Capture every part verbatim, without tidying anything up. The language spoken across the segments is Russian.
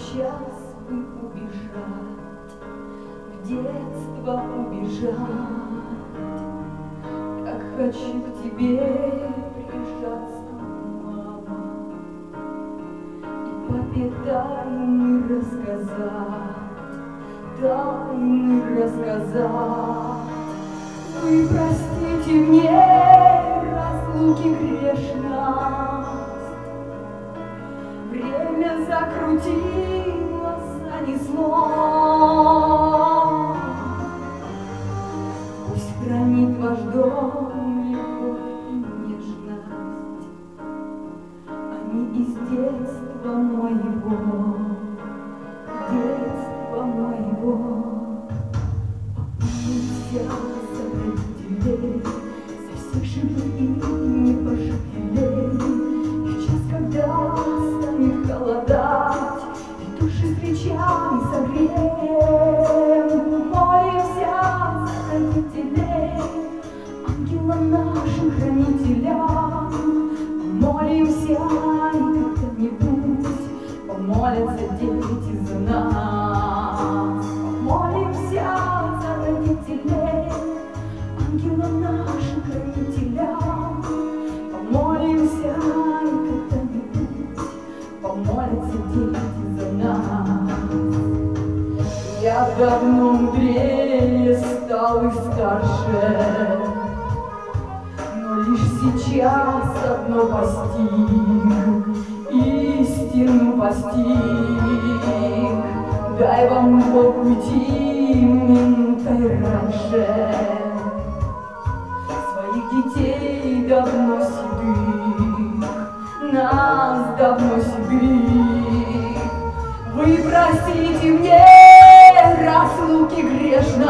сейчас бы убежать, в детство убежать. Как хочу к тебе прижаться, мама, и папе тайны рассказать, тайны рассказать. Вы простите мне разлуки грешность, время закрутило, занесло. Пусть хранит ваш дом любовь и нежность, они из детства моего, детства моего. Попытался родителей, со всех живых и не пожалей. В час, когда станет холодать, и души свечами согреем, молимся за родителей, ангелам нашим хранителям. Помолимся, и когда-нибудь помолятся дети за нас. Помолимся за родителей, ангелам нашим хранителям. Помолимся, и когда-нибудь помолятся дети за нас. Я давно мудрее стал и старше, но лишь сейчас одно постиг, истину постиг. Дай вам Бог уйти минутой раньше, своих детей давно седых, нас давно седых. Вы простите мне разлуки грешность,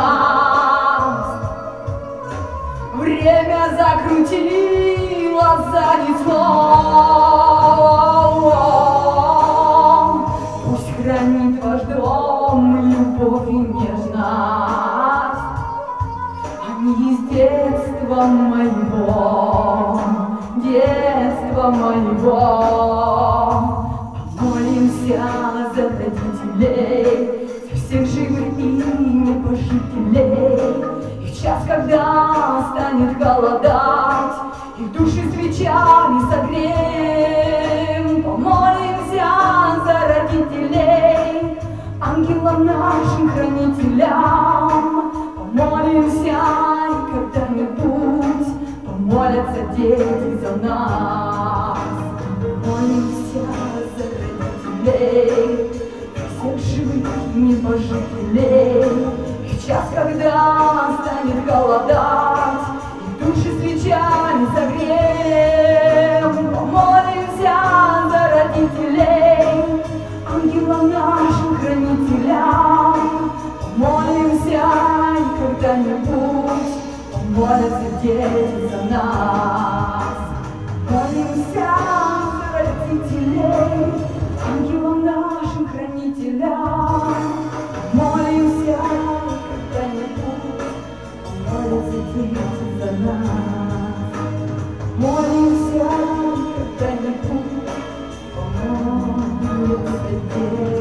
время закрутило, занесло. Пусть хранит ваш дом любовь и нежность, они из детства моего, детства моего. Помолимся за родителей, за всех живых и небожителей. И в час, когда станет холодать, их души свечами согреем. Помолимся за родителей, ангелам нашим хранителям. Помолимся, и когда-нибудь помолятся дети за нас. Помолимся за родителей, за всех живых и небожителей. И в час, когда станет холодать, их души свечами согреем. Помолимся за родителей, ангелам нашим хранителям. Помолимся, и когда-нибудь помолятся дети за нас. Молимся за родителей, ангелам нашим хранителям. Молимся, и когда-нибудь помолятся дети за нас. Молимся, и когда-нибудь помолятся дети.